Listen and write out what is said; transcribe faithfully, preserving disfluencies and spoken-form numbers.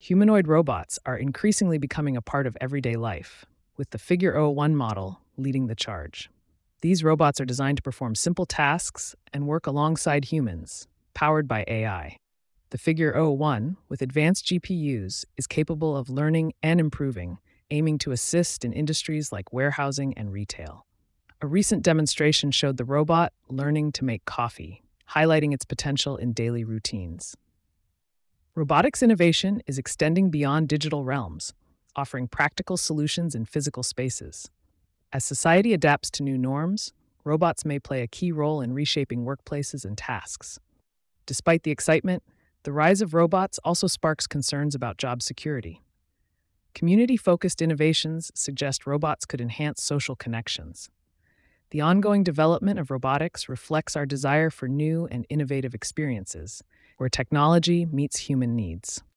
Humanoid robots are increasingly becoming a part of everyday life, with the Figure oh one model leading the charge. These robots are designed to perform simple tasks and work alongside humans, powered by A I. The Figure oh one, with advanced G P Us, is capable of learning and improving, aiming to assist in industries like warehousing and retail. A recent demonstration showed the robot learning to make coffee, highlighting its potential in daily routines. Robotics innovation is extending beyond digital realms, offering practical solutions in physical spaces. As society adapts to new norms, robots may play a key role in reshaping workplaces and tasks. Despite the excitement, the rise of robots also sparks concerns about job security. Community-focused innovations suggest robots could enhance social connections. The ongoing development of robotics reflects our desire for new and innovative experiences, where technology meets human needs.